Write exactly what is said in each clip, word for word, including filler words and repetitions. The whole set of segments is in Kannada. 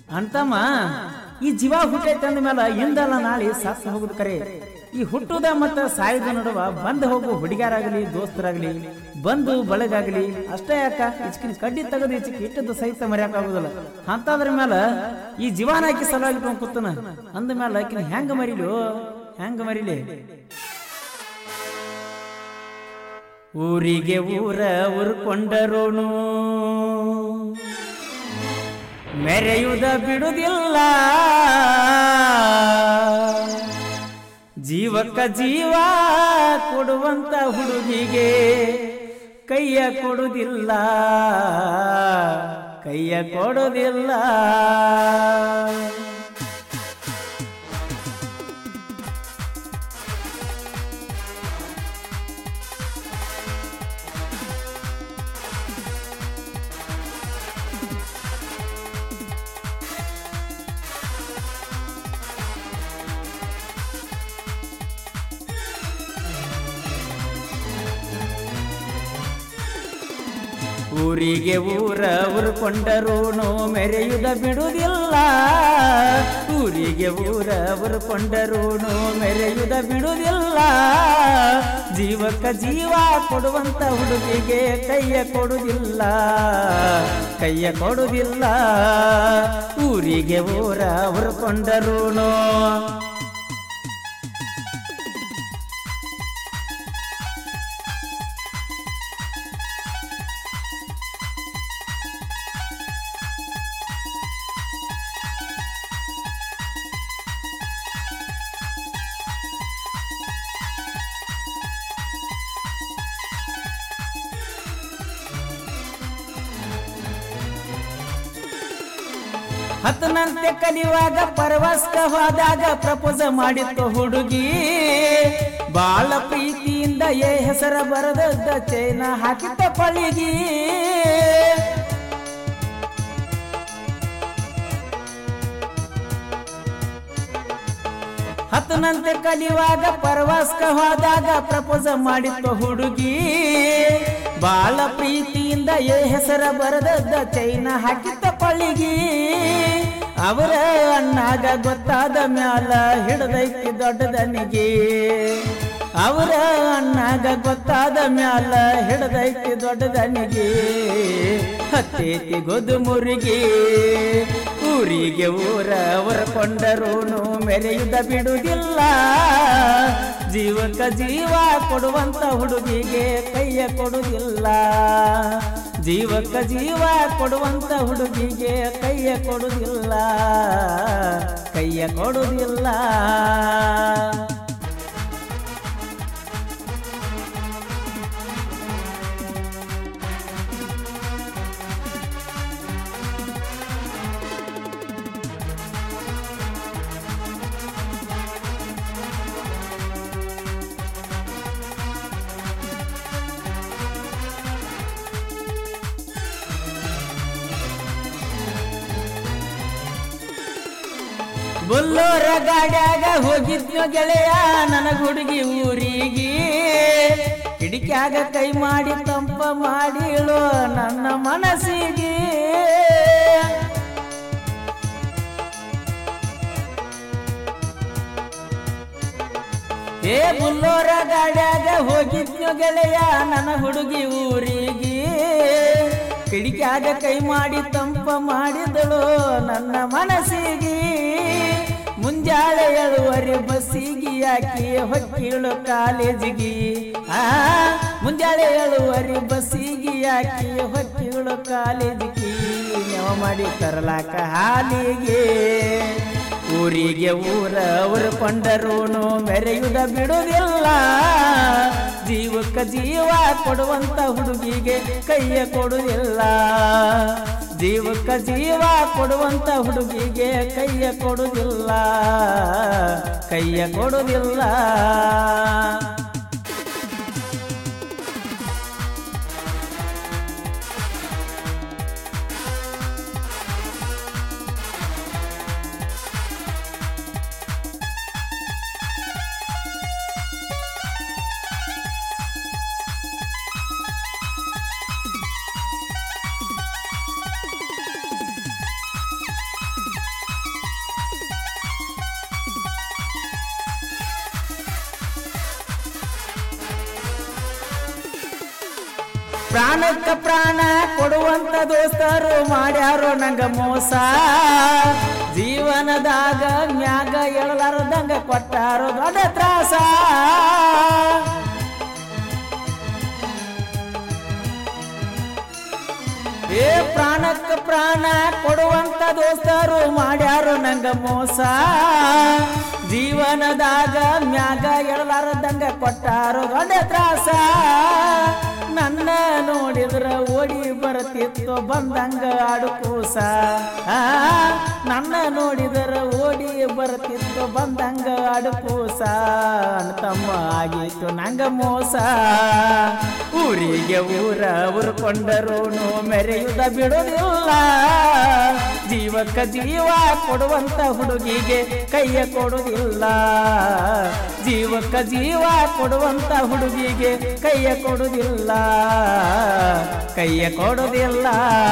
ಅಂತಮ್ಮ ಈ ಜೀವ ಹುಟ್ಟೈತೆ ಅಂದ ಮೇಲೆ ಇಂದಲ್ಲ ನಾಳೆ ಸತ್ತು ಹೋಗುದು ಕರೆ. ಈ ಹುಟ್ಟುದ ಮತ್ತ ಸಾಯುದ ನಡುವ ಬಂದು ಹೋಗು ಹುಡುಗಿಯರಾಗಲಿ ದೋಸ್ತರಾಗಲಿ ಬಂದು ಬಳಗಾಗಲಿ ಅಷ್ಟೇ ಯಾಕ ಇಚ್ಕಿನ ಕಡ್ಡಿ ತೆಗೆದು ಇಚ್ಚಿಗೆ ಇಟ್ಟದ್ದು ಸಹಿತ ಮರ್ಯಾಕಾಗುದಿಲ್ಲ. ಅಂತದ್ರ ಮೇಲೆ ಈ ಜೀವನ ಹಾಕಿ ಸಲುವಾಗಿ ಕೂತನ ಅಂದ ಮೇಲೆ ಆಕಿನ ಹೆಂಗ ಮರಿಲು ಹೆಂಗ ಮರಿಲಿ. ಊರಿಗೆ ಊರ ಉರ್ಕೊಂಡರೋನು ಮೆರೆಯುವುದ ಬಿಡುವುದಿಲ್ಲ, ಜೀವಕ್ಕ ಜೀವ ಕೊಡುವಂತ ಹುಡುಗಿಗೆ ಕೈಯ ಕೊಡುವುದಿಲ್ಲ, ಕೈಯ ಕೊಡುವುದಿಲ್ಲ. ಊರಿಗೆ ಊರ ಉರ್ಕೊಂಡರೋನು ಮೆರೆಯುವುದ ಬಿಡುವುದಿಲ್ಲ, ಊರಿಗೆ ಊರ ಉರ್ಕೊಂಡರೋನು ಮೆರೆಯುವುದ ಬಿಡುವುದಿಲ್ಲ, ಜೀವಕ್ಕ ಜೀವ ಕೊಡುವಂತ ಹುಡುಗಿಗೆ ಕೈಯ ಕೊಡುವುದಿಲ್ಲ, ಕೈಯ ಕೊಡುವುದಿಲ್ಲ. ಊರಿಗೆ ಊರ ಉರ್ಕೊಂಡರೋನು ಹತ್ತನಂತೆ ಕಲಿಯುವಾಗ ಪರವಸ್ಕ ಹೋದಾಗ ಪ್ರಪೋಸ ಮಾಡಿತ್ತು ಹುಡುಗಿ, ಬಾಳ ಪ್ರೀತಿಯಿಂದ ಏ ಹೆಸರ ಬರದದ್ದ ಚೈನ ಹಾಕಿತ್ತ ಪಳಿಗಿ. ಹತ್ತನಂತೆ ಕಲಿಯುವಾಗ ಪರವಸ್ಕ ಹೋದಾಗ ಪ್ರಪೋಸ ಮಾಡಿತ್ತು ಹುಡುಗಿ, ಬಾಳ ಪ್ರೀತಿಯಿಂದ ಏ ಹೆಸರ ಬರದದ್ದ ಚೈನ ಹಾಕಿತ್ತ ಪಳಿಗಿ. ಅವರ ಅಣ್ಣಾಗ ಗೊತ್ತಾದ ಮ್ಯಾಲ ಹಿಡದೈತಿ ದೊಡ್ಡದನಿಗೆ, ಅವರ ಅಣ್ಣಾಗ ಗೊತ್ತಾದ ಮ್ಯಾಲ ಹಿಡದೈತಿ ದೊಡ್ಡದನಿಗೆ, ಹತ್ತೇತಿ ಗೊದು ಮುರುಗಿ. ಊರಿಗೆ ಊರ ಉರ್ಕೊಂಡರೋನು ಮೆರೆಯುವುದ ಬಿಡುವುದಿಲ್ಲ, ಜೀವಕ್ಕ ಜೀವ ಕೊಡುವಂತ ಹುಡುಗಿಗೆ ಕೈಯ ಕೊಡುವುದಿಲ್ಲ, ಜೀವಕ್ಕ ಜೀವ ಕೊಡುವಂತ ಹುಡುಗಿಗೆ ಕೈಯ ಕೊಡುವುದಿಲ್ಲ, ಕೈಯ ಕೊಡುವುದಿಲ್ಲ. ಬುಲ್ಲೋರ ಗಾಡ್ಯಾಗ ಹೋಗಿದ್ನೋ ಗೆಳೆಯ ನನಗ ಹುಡುಗಿ ಊರಿಗೆ, ಕಿಡಿಕ್ಯಾಗ ಕೈ ಮಾಡಿ ತಂಪ ಮಾಡಿಳೋ ನನ್ನ ಮನಸ್ಸಿಗೆ. ಏ ಬುಲ್ಲೋರ ಗಾಡ್ಯಾಗ ಹೋಗಿದ್ನೋ ಗೆಳೆಯ ನನ್ನ ಹುಡುಗಿ ಊರಿಗೆ, ಕಿಡಿಕ್ಯಾಗ ಕೈ ಮಾಡಿ ತಂಪ ಮಾಡಿದಳು ನನ್ನ ಮನಸ್ಸಿಗೆ. ಮುಂಜಾಳೆ ಏಳುವರೆ ಬಸ್ಸಿಗೆ ಯಾಕಿ ಹೊಕ್ಕಿಳು ಕಾಲೇಜಿಗೆ, ಆ ಮುಂಜಾಳೆ ಏಳುವರೆ ಬಸ್ಸಿಗೆ ಯಾಕಿ ಹೊಕ್ಕಿಳು ಕಾಲೇಜಿಗೆ, ನೆವ ಮಾಡಿ ತರಲಾಕ ಹಾಲಿಗೆ. ಊರಿಗೆ ಊರ ಉರ್ಕೊಂಡರೋನು ಮೆರೆಯುವುದ ಬಿಡುವುದಿಲ್ಲ, ಜೀವಕ್ಕ ಜೀವ ಕೊಡುವಂತ ಹುಡುಗಿಗೆ ಕೈಯ ಕೊಡುವುದಿಲ್ಲ, ಜೀವಕ್ಕ ಜೀವ ಕೊಡುವಂತ ಹುಡುಗಿಗೆ ಕೈಯ ಕೊಡುವುದಿಲ್ಲ, ಕೈಯ ಕೊಡುವುದಿಲ್ಲ. ಪ್ರಾಣಕ್ಕ ಪ್ರಾಣ ಕೊಡುವಂತ ದೋಸ್ತರು ಮಾಡ್ಯಾರೋ ನಂಗ ಮೋಸ ಜೀವನದಾಗ ಮ್ಯಾಗ ಎಳಲಾರದಂಗ ಕೊಟ್ಟಾರೋ ದೊಡ್ಡ ತ್ರಾಸ ಏ ಪ್ರಾಣಕ್ಕ ಪ್ರಾಣ ಕೊಡುವಂತ ದೋಸ್ತರು ಮಾಡ್ಯಾರೋ ನಂಗ ಮೋಸ ಜೀವನದಾಗ ಮ್ಯಾಗ ಎಳಲಾರದಂಗ ಕೊಟ್ಟಾರೋ ದೊಡ್ಡ ತ್ರಾಸ ನನ್ನ ನೋಡಿದ್ರ ಓಡಿ ಬರತಿತ್ತು ಬಂದಂಗ ಆಡುಕೂಸ ನನ್ನ ನೋಡಿದ್ರ ಓಡಿ ಬರತಿತ್ತು ಬಂದಂಗ ಆಡುಕೂಸ ತಮ್ಮ ಆಗಿತ್ತು ನಂಗ ಮೋಸ ಊರಿಗೆ ಊರ ಉರ್ಕೊಂಡರೂ ಮೆರೆಯುದ ಬಿಡುವುದಿಲ್ಲ ಜೀವಕ್ಕ ಜೀವ ಕೊಡುವಂತ ಹುಡುಗಿಗೆ ಕೈಯ ಕೊಡುವುದಿಲ್ಲ ಜೀವಕ್ಕ ಜೀವ ಕೊಡುವಂತ ಹುಡುಗಿಗೆ ಕೈಯ ಕೊಡುವುದಿಲ್ಲ ಕೈಯ ಕೊಡುವುದಿಲ್ಲ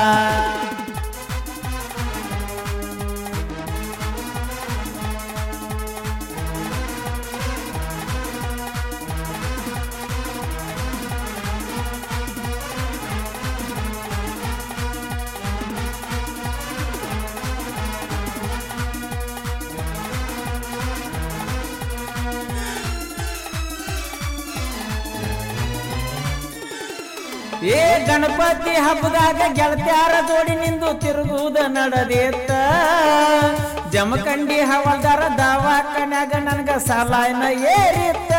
ಏ ಗಣಪತಿ ಹಬ್ಬದಾಗ ಗೆಳತ್ಯಾರ ಜೋಡಿ ನಿಂದು ತಿರುಗುವುದ ನಡೆದೇತ್ತ ಜಮಖಂಡಿ ಹವಲ್ದಾರ ದವಾಖಾನ್ಯಾಗ ನನ್ಗ ಸಾಲಾಯನ ಏರಿತ್ತ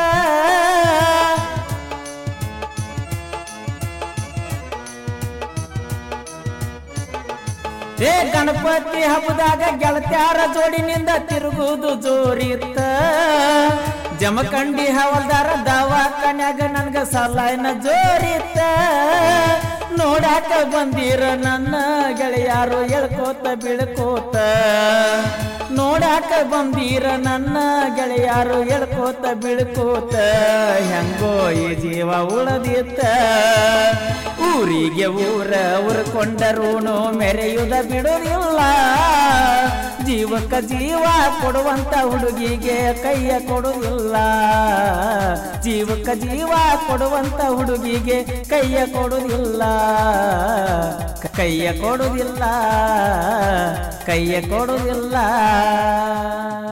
ಏ ಗಣಪತಿ ಹಬ್ಬದಾಗ ಗೆಳತ್ಯಾರ ಜೋಡಿನಿಂದ ತಿರುಗುವುದು ಜೋರಿತ್ತ ಜಮಖಂಡಿ ಹವಲ್ದಾರ ದವಾಖಾನ್ಯಾಗ ನನ್ಗ ಸಾಲಾಯನ ಜೋರಿತ್ತ ನೋಡಾಕ ಬಂದಿರ ನನ್ನ ಗೆಳೆಯಾರು ಎಳ್ಕೋತ ಬೀಳ್ಕೋತ ನೋಡಾಕ ಬಂದಿರ ನನ್ನ ಗೆಳೆಯಾರು ಎಳ್ಕೋತ ಬೀಳ್ಕೋತ ಹೆಂಗೋ ಈ ಜೀವ ಉಳದಿತ್ತ ಊರಿಗೆ ಊರ ಉರ್ಕೊಂಡರೂ ಮೆರೆಯುದ ಬಿಡುವುದಿಲ್ಲ ಜೀವಕ್ಕ ಜೀವ ಕೊಡುವಂತ ಹುಡುಗಿಗೆ ಕೈಯ ಕೊಡುವುದಿಲ್ಲ ಜೀವಕ್ಕ ಜೀವ ಕೊಡುವಂತ ಹುಡುಗಿಗೆ ಕೈಯ ಕೊಡುವುದಿಲ್ಲ ಕೈಯ ಕೊಡುವುದಿಲ್ಲ ಕೈಯ ಕೊಡುವುದಿಲ್ಲ